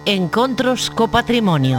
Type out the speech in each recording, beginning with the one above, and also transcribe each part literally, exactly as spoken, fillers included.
Encontros co Patrimonio.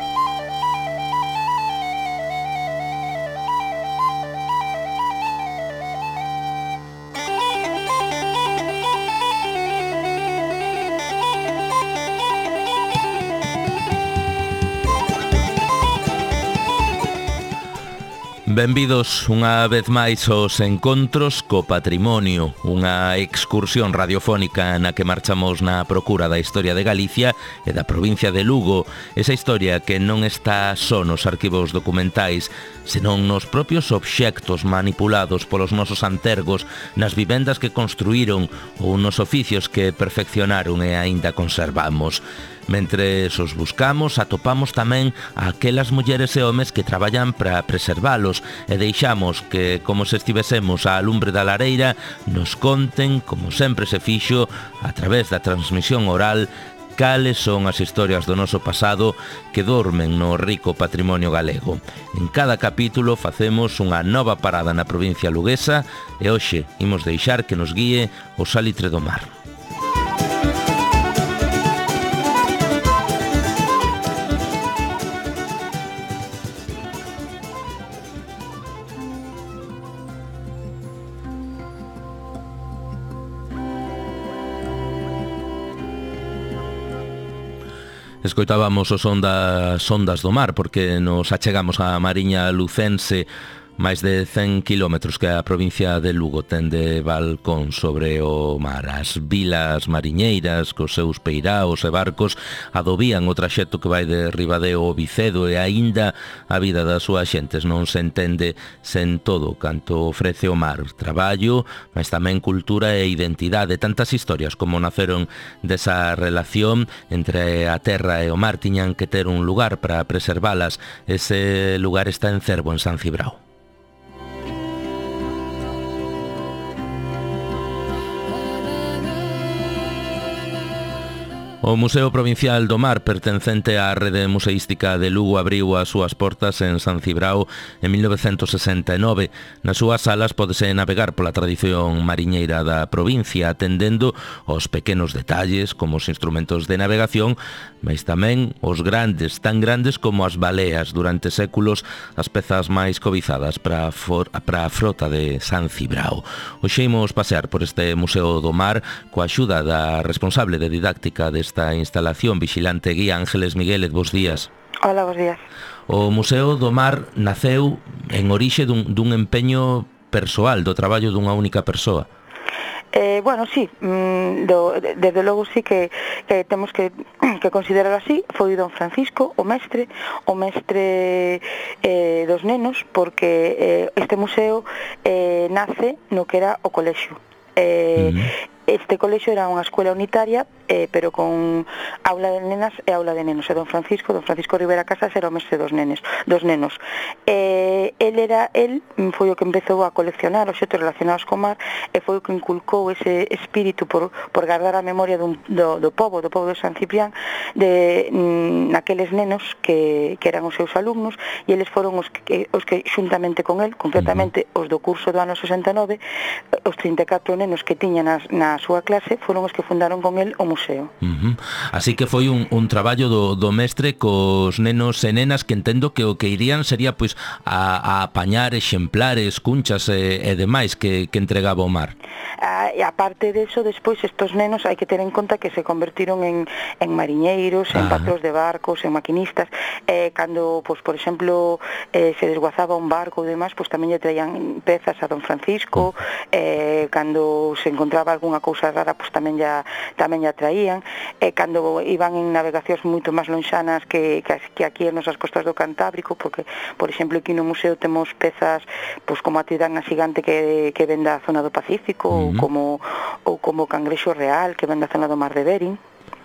Benvidos unha vez máis aos Encontros co Patrimonio, unha excursión radiofónica na que marchamos na procura da historia de Galicia e da provincia de Lugo, esa historia que non está só nos arquivos documentais, senón nos propios obxectos manipulados polos nosos antergos, nas vivendas que construíron ou nos oficios que perfeccionaron e aínda conservamos. Mentres os buscamos, atopamos tamén a aquelas mulleres e homes que traballan para preservalos e deixamos que, como se estivésemos á lumbre da lareira, nos conten, como sempre se fixo, a través da transmisión oral, cales son as historias do noso pasado que dormen no rico patrimonio galego. En cada capítulo facemos unha nova parada na provincia luguesa e hoxe imos deixar que nos guíe o Salitre do Mar. Escoitábamos o son das ondas do mar porque nos achegamos á Mariña Lucense, máis de cen kilómetros que a provincia de Lugo ten de balcón sobre o mar. As vilas mariñeiras, cos seus peiraos e barcos, adobían o traxecto que vai de Ribadeo ao Vicedo e aínda a vida das súas xentes non se entende sen todo canto ofrece o mar. Traballo, mas tamén cultura e identidade. Tantas historias como naceron desa relación entre a terra e o mar tiñan que ter un lugar para preservalas. Ese lugar está en Cervo, en San Cibrao. O Museo Provincial do Mar, pertencente á Rede Museística de Lugo, abriu as súas portas en San Cibrao en mil novecentos sesenta e nove. Nas súas salas pódese navegar pola tradición mariñeira da provincia, atendendo aos pequenos detalles como os instrumentos de navegación, mas tamén os grandes, tan grandes como as baleas, durante séculos as pezas máis cobizadas para a, for, para a frota de San Cibrao. Hoxe imos pasear por este Museo do Mar coa axuda da responsable de didáctica deste esta instalación, vigilante guía Ángeles Migueles. Bos días. Hola, bos días. O Museo do Mar naceu en orixe dun, dun empeño persoal, do traballo dunha única persoa. Eh, bueno, sí, mm, do, desde logo sí que, que temos que, que considerar así. Foi don Francisco, o mestre, o mestre eh, dos nenos, porque eh, este museo eh, nace no que era o colexio. Eh, uh-huh. Este colexio era unha escuela unitaria, eh, pero con aula de nenas e aula de nenos. E don Francisco, don Francisco Rivera Casas era o mestre dos nenes, dos nenos. Eh, el era, el foi o que empezou a coleccionar obxectos relacionados co mar e foi o que inculcou ese espírito por, por guardar a memoria dun, do, do pobo, do pobo de San Ciprián, de mm, naqueles nenos que, que eran os seus alumnos, e eles foron os que, os que xuntamente con el, concretamente os do curso do ano sesenta e nove, os trinta e catro nenos que tiñan nas, nas a súa clase foron os que fundaron con el o museo. Uh-huh. Así que foi un, un traballo do, do mestre cos nenos e nenas que entendo que o que irían sería pois a, a apañar exemplares, cunchas e, e demais que, que entregaba o mar. Ah, e aparte de eso, despois estos nenos hai que ter en conta que se convertiron en, en mariñeiros, en patróns de barcos, en maquinistas. Eh, cando, pois, por exemplo, eh, se desguazaba un barco e demais, pois tamén lle traían pezas a don Francisco. Uh-huh. eh, cando se encontraba algunha cousa rara, pois tamén ya tamén ya traían. E cando iban en navegacións moito máis lonxanas que, que, que aquí en nosas costas do Cantábrico, porque, por exemplo, aquí no museo temos pezas pois como a Tirana Xigante que, que ven da zona do Pacífico, uh-huh. ou como ou como Cangrexo Real que ven da zona do Mar de Bering.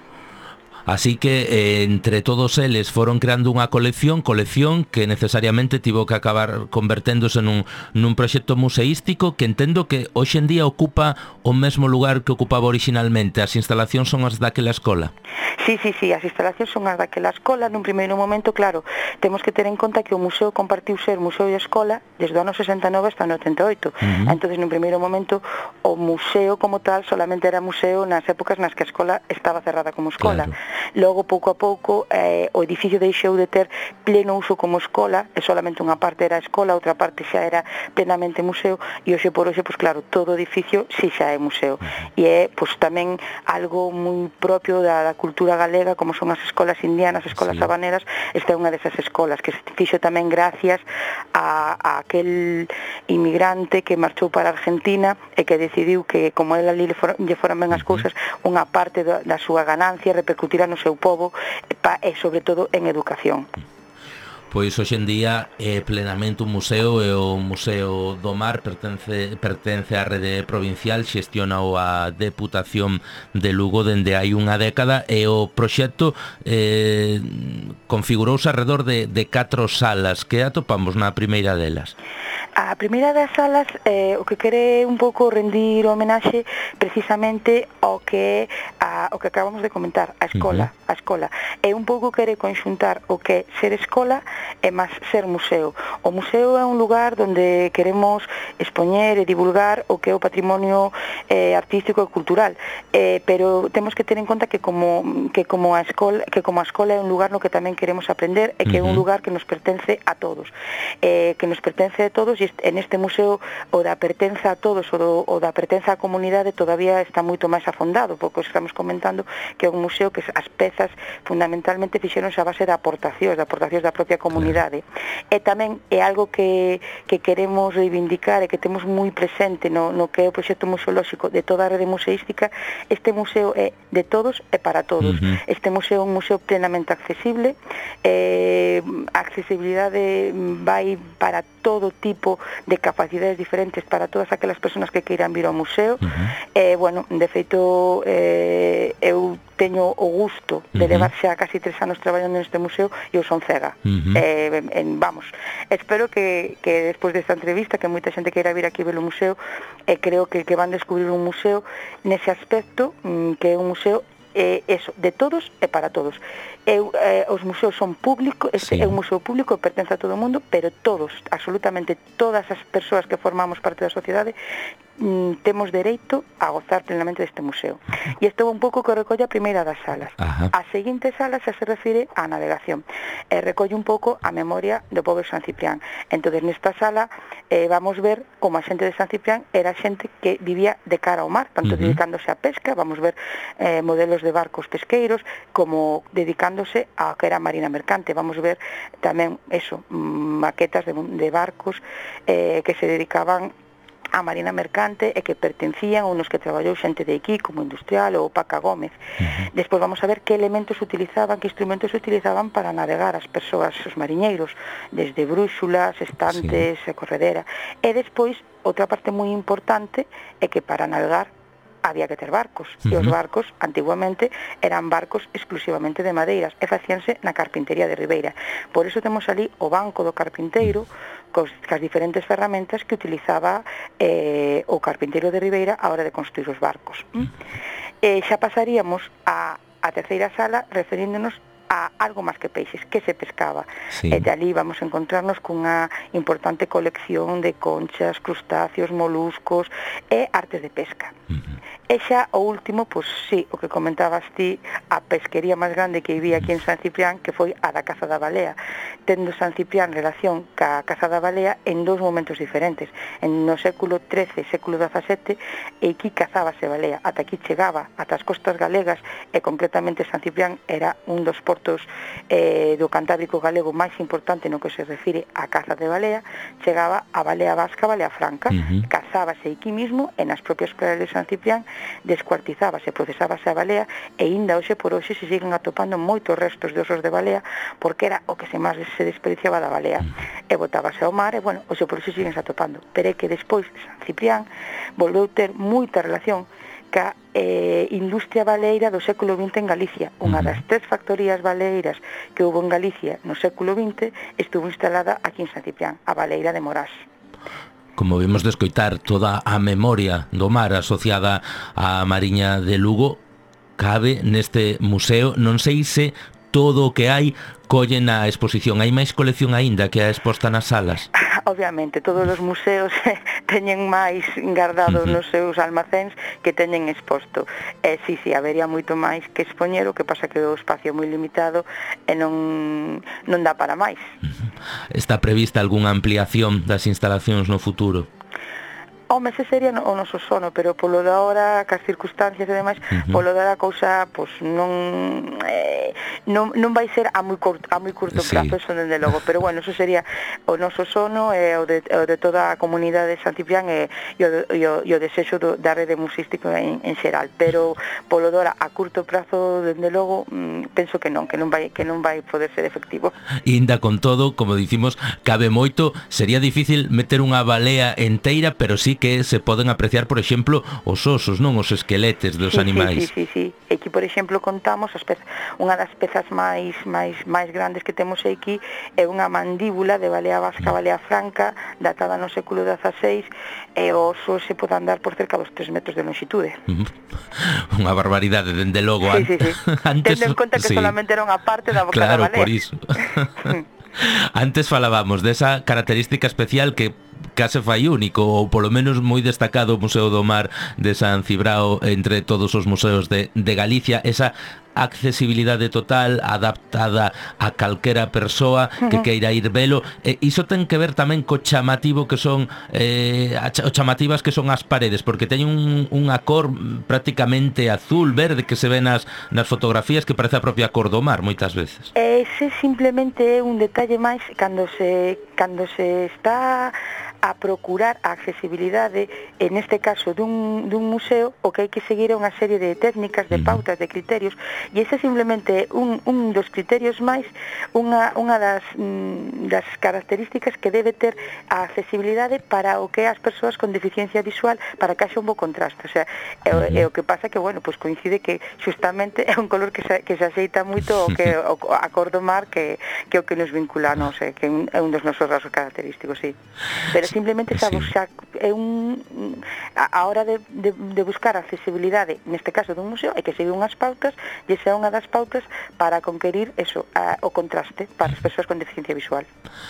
Así que eh, entre todos eles foron creando unha colección, colección que necesariamente tivo que acabar converténdose nun, nun proxecto museístico que entendo que hoxe en día ocupa o mesmo lugar que ocupaba originalmente. As instalacións son as daquela escola. Sí, sí, sí, as instalacións son as daquela escola. Nun primeiro momento, claro, temos que ter en conta que o museo compartiu ser museo e escola desde o ano sesenta e nove hasta o oitenta e oito. Uh-huh. Entonces, nun primeiro momento, o museo como tal solamente era museo nas épocas nas que a escola estaba cerrada como escola. Claro. Logo, pouco a pouco, eh, o edificio deixou de ter pleno uso como escola, e solamente unha parte era escola, outra parte xa era plenamente museo, e hoxe por hoxe, pois claro, todo o edificio si xa é museo. E é, pois tamén algo moi propio da, da cultura galega, como son as escolas indianas, as escolas sí. habaneras. Esta é unha desas escolas que se fixo tamén gracias a, a aquel inmigrante que marchou para Argentina e que decidiu que, como ele ali lle foran ben as cousas, unha parte da, da súa ganancia repercutirá no seu pobo e, pa, e sobre todo en educación. Pois hoxe en día é plenamente un museo, e o Museo do Mar pertence, pertence á rede provincial, xestiona a Deputación de Lugo dende hai unha década, e o proxecto eh, configurouse alrededor de, de catro salas que atopamos na primeira delas. A primeira das salas eh, o que quere un pouco rendir homenaxe precisamente ao que a, o que acabamos de comentar, a escola, uh-huh. a escola. E un pouco quere conxuntar o que é ser escola e máis ser museo. O museo é un lugar onde queremos expoñer e divulgar o que é o patrimonio eh, artístico e cultural, eh, pero temos que ter en conta que como que como a escola, que como a escola é un lugar no que tamén queremos aprender e que uh-huh. é un lugar que nos pertence a todos. Eh, que nos pertence a todos, e en este museo o da pertenza a todos, o, do, o da pertenza á comunidade todavía está moito máis afondado, porque estamos comentando que é un museo que as pezas fundamentalmente fixeronse a base de aportacións, de aportacións da propia comunidade. E tamén é algo que, que queremos reivindicar e que temos moi presente no, no que é o proxecto museolóxico de toda a rede museística. Este museo é de todos e para todos. Uh-huh. Este museo é un museo plenamente accesible, eh, a accesibilidade vai para todo tipo de capacidades diferentes para todas aquelas persoas que queiran vir ao museo. Uh-huh. E, bueno, de feito, eh, eu teño o gusto de uh-huh. levar xa casi tres anos traballando neste museo e eu son cega. Uh-huh. Eh, en, vamos, espero que, que despois desta entrevista, que moita xente queira vir aquí ver o museo, e eh, creo que, que van descubrir un museo nese aspecto, mm, que é un museo eh, eso, de todos e para todos. Eu, eh, os museos son públicos, este sí. é un museo público, pertence a todo o mundo, pero todos, absolutamente todas as persoas que formamos parte da sociedade mm, temos dereito a gozar plenamente deste museo. E isto é un pouco que recolle a primeira das salas. Ajá. A seguinte sala xa se refire á navegación, e recolle un pouco a memoria do pobo de San Ciprián. Entón, nesta sala eh, vamos ver como a xente de San Ciprián era xente que vivía de cara ao mar, tanto uh-huh. dedicándose á pesca, vamos ver eh, modelos de barcos pesqueiros, como dedicándose a que era marina mercante. Vamos ver tamén eso, maquetas de, de barcos eh, que se dedicaban a marina mercante e que pertencían a unos que traballou xente de aquí, como Industrial ou Paca Gómez. Uh-huh. Despois vamos a ver que elementos utilizaban, que instrumentos utilizaban para navegar as persoas, os mariñeiros, desde brúxulas, estantes, sí. e corredera. E despois, outra parte moi importante é que para navegar había que ter barcos, uh-huh. e os barcos antiguamente eran barcos exclusivamente de madeiras e facíanse na carpintería de Ribeira. Por iso temos ali o banco do carpinteiro cos, cas diferentes ferramentas que utilizaba eh, o carpinteiro de Ribeira a hora de construir os barcos. Uh-huh. E xa pasaríamos a, a terceira sala referíndonos a algo máis que peixes, que se pescaba. Sí. E de ali vamos a encontrarnos cunha importante colección de conchas, crustáceos, moluscos e artes de pesca. Uh-huh. E xa o último, pois sí, o que comentabas ti, a pesquería máis grande que vivía aquí en San Ciprián, que foi a da caza da balea, tendo San Ciprián relación ca caza da balea en dous momentos diferentes. En no século trece, século dezasete, e aquí cazábase balea, ata aquí chegaba, ata as costas galegas, e concretamente San Ciprián era un dos portos eh, do Cantábrico galego máis importante no que se refire á caza de balea. Chegaba a balea vasca, a balea franca, uh-huh. cazábase aquí mismo, en as propias praias de San Ciprián, descuartizábase, procesábase a balea, e ainda hoxe por hoxe se siguen atopando moitos restos de osos de balea, porque era o que se máis se desperdiciaba da balea, e botábase ao mar, e bueno, hoxe por hoxe siguen se atopando. Pero é que despois San Ciprián volveu ter moita relación ca eh, industria baleira do século vinte en Galicia. Unha das tres factorías baleiras que houve en Galicia no século vinte estuvo instalada aquí en San Ciprián, a baleira de Morás. Como vimos de escoitar, toda a memoria do mar asociada á Mariña de Lugo cabe neste museo. Non sei se todo o que hai colle na exposición. Hai máis colección aínda que a exposta nas salas? Obviamente, todos os museos teñen máis guardados uh-huh. nos seus almacéns que que teñen exposto. E si, si, habería moito máis que expoñer, o que pasa que o espacio é moi limitado e non, non dá para máis. Está prevista algunha ampliación das instalacións no futuro? Home, ese sería o noso sono, pero polo da hora, cas circunstancias e demais, uh-huh. polo da hora a cousa, pois, non, eh, non non vai ser a moi curto, a moi curto sí. prazo, eso dende logo, pero bueno, eso sería o noso sono e o de, o de toda a comunidade de Santipián e, e, o, e, o, e o desexo do, da rede musística en, en xeral, pero polo da hora a curto prazo, dende logo, mm, penso que non, que non vai que non vai poder ser efectivo. Inda con todo, como dicimos, cabe moito, sería difícil meter unha balea enteira, pero sí que se poden apreciar, por exemplo, os osos, non os esqueletes dos sí, animais. Sí, sí, sí, sí. E aquí, por exemplo, contamos as pezas, unha das pezas máis máis máis grandes que temos aquí é unha mandíbula de balea vasca, balea franca, datada no século dieciséis, e o oso se pode andar por cerca dos tres metros de longitude. Unha barbaridade, dende logo. Sí, sí, sí. Antes, tendo en conta que sí. solamente era unha parte da boca claro, da balea. Claro, por iso. Antes falábamos desa característica especial que case fai único, ou polo menos moi destacado o Museo do Mar de San Cibrao entre todos os museos de, de Galicia, esa accesibilidade total, adaptada a calquera persoa que queira ir velo. E iso ten que ver tamén co chamativo que son eh, o chamativas que son as paredes, porque teñen un, unha cor prácticamente azul, verde, que se ve nas, nas fotografías, que parece a propia cor do mar moitas veces. Ese simplemente é un detalle máis cando se, cando se está a procurar a accesibilidade, en este caso dun, dun museo, o que hai que seguir é unha serie de técnicas, de pautas, de criterios, e ese é simplemente un, un dos criterios máis, unha, unha das, das características que debe ter a accesibilidade para o que as persoas con deficiencia visual, para que haxa un bo contraste. O sea, é, é o que pasa que, bueno, pues coincide que xustamente é un color que se, que se aceita moito o que o, a cor do mar, que, que é o que nos vincula, non sei, que é un dos nosos rasgos característicos, sí. Pero simplemente xa, sí. xa, é un a, a hora de, de, de buscar accesibilidade, neste caso dun museo, hai que seguir unhas pautas, e esa é unha das pautas para conquerir eso, a, o contraste para as persoas con deficiencia visual.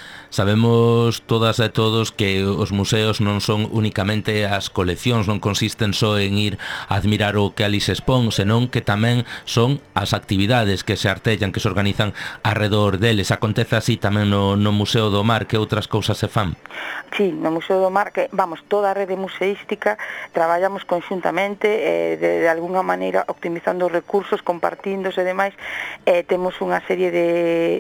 Sabemos todas e todos que os museos non son únicamente as coleccións, non consisten só en ir a admirar o que ali se expón, senón que tamén son as actividades que se artellan, que se organizan alrededor deles. Acontece así tamén no, no Museo do Mar, que outras cousas se fan? Sí, no Museo do Mar, que, vamos, toda a rede museística traballamos conxuntamente, eh, de, de alguna maneira optimizando os recursos, compartíndose e demais, eh, temos unha serie de,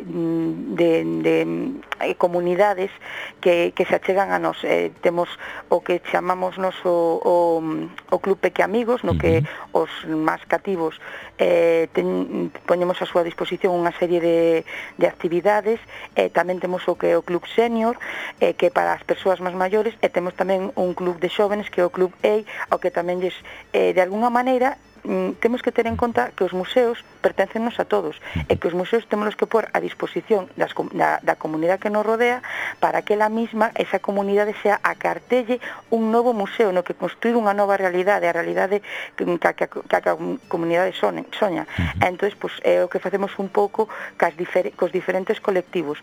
de, de, de comunidades que, que se achegan a nos. Eh, temos o que chamamos nos o, o, o Club Peque Amigos, no que os máis cativos eh, ten, poñemos a súa disposición unha serie de, de actividades. Eh, tamén temos o que é o Club Senior, eh, que para as persoas máis maiores, e temos tamén un club de xóvenes que é o Club E I, ao que tamén lles, eh, de alguna maneira, temos que ter en conta que os museos pertencennos a todos e que os museos temos que pôr a disposición das, da, da comunidade que nos rodea para que ela mesma, esa comunidade, sea a que artelle un novo museo no que construir unha nova realidade, a realidade que, que, que, que a comunidade soña. Uh-huh. Entón, pues, é o que facemos un pouco cas difer, cos diferentes colectivos.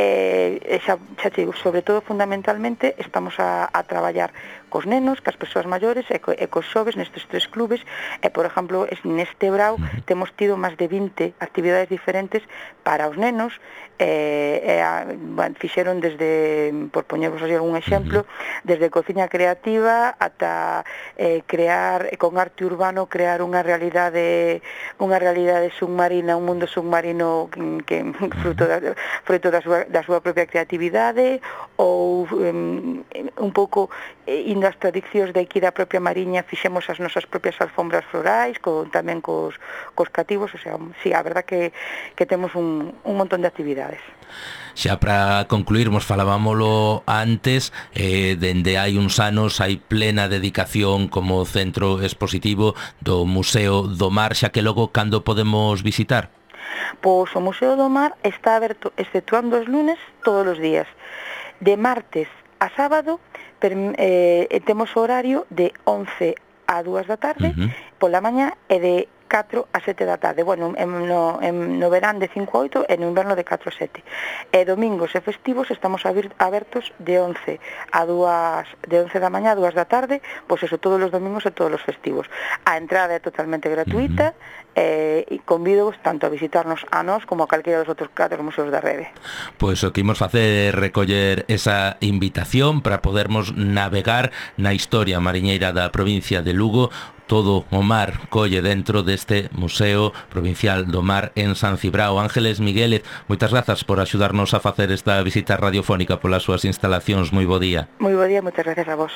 E, xa, xa digo, sobre todo, fundamentalmente, estamos a, a traballar cos nenos, cas persoas maiores e, co, e cos xoves nestes tres clubes. E, por exemplo, neste brau temos tido máis de vinte actividades diferentes para os nenos. E, e a, bueno, fixeron desde, por poñervos así algún exemplo, desde cociña creativa ata eh, crear, con arte urbano, crear unha realidade unha realidade submarina, un mundo submarino que, que fruto da, fruto da súa, da súa propia creatividade, ou um, un pouco eh, indo ás tradicións de aquí da propia Mariña, fixemos as nosas propias alfombras florais, con, tamén cos, cos cativos. O sea, sí, a verdad que, que temos un, un montón de actividades. Xa para concluirmos, falábamolo antes, eh, dende hai uns anos hai plena dedicación como centro expositivo do Museo do Mar, xa que logo cando podemos visitar? Pois o Museo do Mar está aberto, exceptuando os lunes, todos os días. De martes a sábado per, eh, temos o horario de once a dúas da tarde, uh-huh. pola mañá, e de catro a sete da tarde. Bueno, en, no, en, no verán de cinco a oito e no inverno de catro a sete. E domingos e festivos estamos abertos de once a dúas, de once da mañá a dúas da tarde, pois eso, todos os domingos e todos os festivos. A entrada é totalmente gratuita, uh-huh. eh, e convido tanto a visitarnos a nós como a calquera dos outros catro museos da rede. Pois o que imos facer é recoller esa invitación para podermos navegar na historia mariñeira da provincia de Lugo. Todo o mar colle dentro deste Museo Provincial do Mar en San Cibrao. Ángeles Miguélez, moitas grazas por axudarnos a facer esta visita radiofónica polas súas instalacións. Moi bo día. Moi bo día, moitas gracias a vos.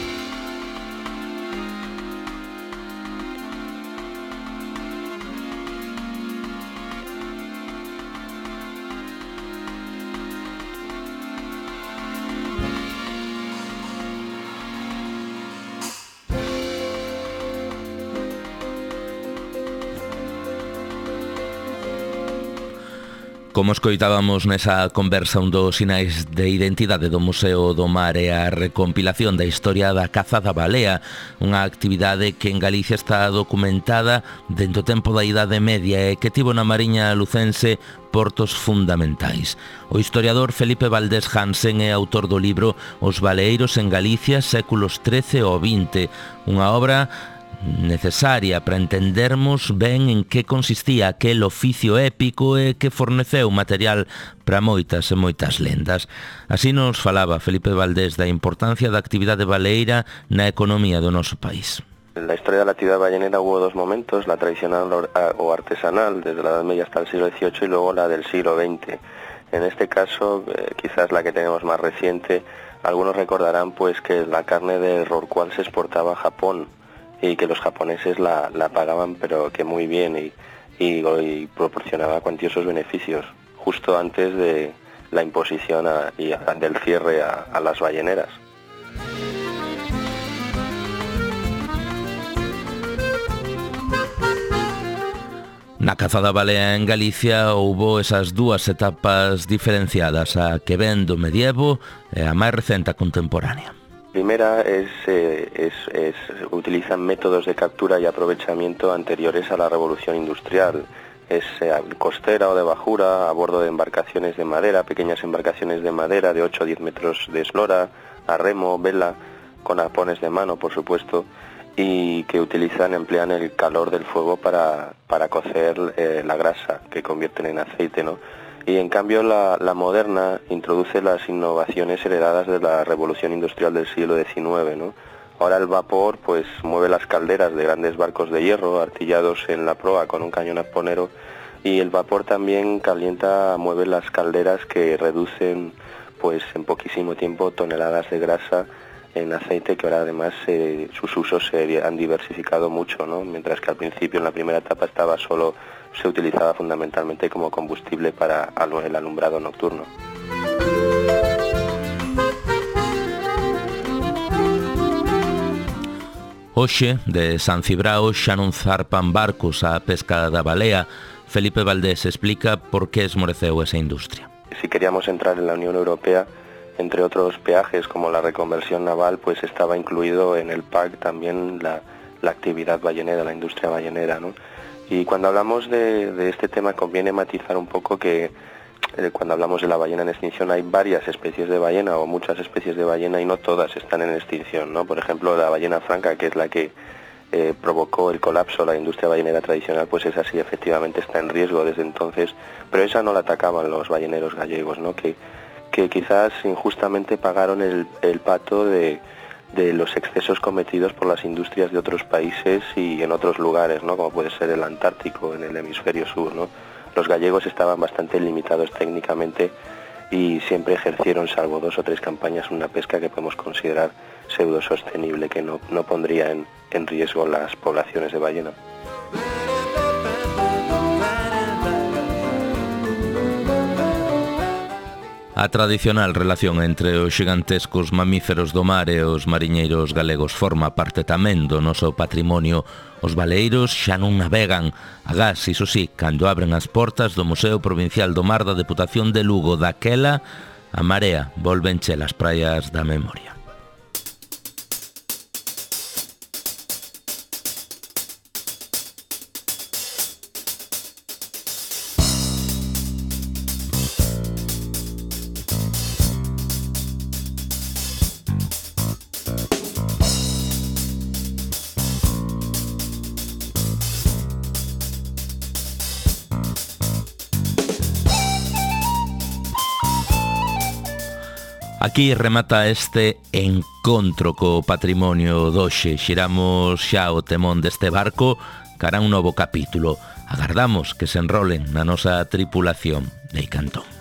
Como escoitábamos nesa conversa, un dos sinais de identidade do Museo do Mar é a recompilación da historia da caza da balea, unha actividade que en Galicia está documentada dentro do tempo da Idade Media e que tivo na Mariña lucense portos fundamentais. O historiador Felipe Valdés Hansen é autor do libro Os baleeiros en Galicia, séculos trece ao vinte, unha obra necesaria para entendermos ben en que consistía aquel oficio épico e que forneceu material para moitas e moitas lendas. Así nos falaba Felipe Valdés da importancia da actividade baleeira na economía do noso país. En la historia de la actividad ballenera hubo dos momentos, la tradicional o artesanal, desde la Edad Media hasta el siglo dieciocho, y luego la del siglo veinte. En este caso, eh, quizás la que tenemos más reciente, algunos recordarán pues que la carne de rorcual se exportaba a Japón, y que los japoneses la, la pagaban pero que muy bien y, y, y proporcionaba cuantiosos beneficios justo antes de la imposición a, y a, del cierre a, a las balleneras. Na caza da balea en Galicia houbo esas dúas etapas diferenciadas, a que ven do medievo e a máis recente, a contemporánea. Primera es, eh, es, es utilizan métodos de captura y aprovechamiento anteriores a la revolución industrial. Es eh, costera o de bajura, a bordo de embarcaciones de madera, pequeñas embarcaciones de madera de ocho a diez metros de eslora, a remo, vela, con arpones de mano, por supuesto, y que utilizan, emplean el calor del fuego para, para cocer eh, la grasa, que convierten en aceite, ¿no? Y en cambio la, la moderna introduce las innovaciones heredadas de la revolución industrial del siglo diecinueve, ¿no? Ahora el vapor pues mueve las calderas de grandes barcos de hierro artillados en la proa con un cañón arponero, y el vapor también calienta, mueve las calderas que reducen pues en poquísimo tiempo toneladas de grasa en aceite, que ahora además eh, sus usos se han diversificado mucho, ¿no? Mientras que al principio, en la primera etapa, estaba solo se utilizaba fundamentalmente como combustible para el alumbrado nocturno. Hoxe, de San Cibrao, xa non zarpan barcos á pesca da balea. Felipe Valdés explica por que esmoreceu esa industria. Si queríamos entrar en la Unión Europea, entre otros peajes como la reconversión naval, pues estaba incluido en el P A C también la, la actividad ballenera, la industria ballenera, ¿no? Y cuando hablamos de, de este tema conviene matizar un poco que eh, cuando hablamos de la ballena en extinción hay varias especies de ballena o muchas especies de ballena y no todas están en extinción, ¿no? Por ejemplo, la ballena franca, que es la que eh, provocó el colapso de la industria ballenera tradicional, pues esa sí efectivamente está en riesgo desde entonces, pero esa no la atacaban los balleneros gallegos, ¿no? Que, que quizás injustamente pagaron el, el pato de... de los excesos cometidos por las industrias de otros países y en otros lugares, ¿no? Como puede ser el Antártico, en el hemisferio sur, ¿no? Los gallegos estaban bastante limitados técnicamente y siempre ejercieron, salvo dos o tres campañas, una pesca que podemos considerar pseudo sostenible, que no, no pondría en, en riesgo las poblaciones de ballena. A tradicional relación entre os xigantescos mamíferos do mar e os mariñeiros galegos forma parte tamén do noso patrimonio. Os baleiros xa non navegan. Agás, iso sí, cando abren as portas do Museo Provincial do Mar da Deputación de Lugo, daquela, a marea volve encher as praias da memoria. Aquí remata este encontro co patrimonio doxe. Xiramos xa o temón deste barco cara a un novo capítulo. Agardamos que se enrolen na nosa tripulación de Icantón.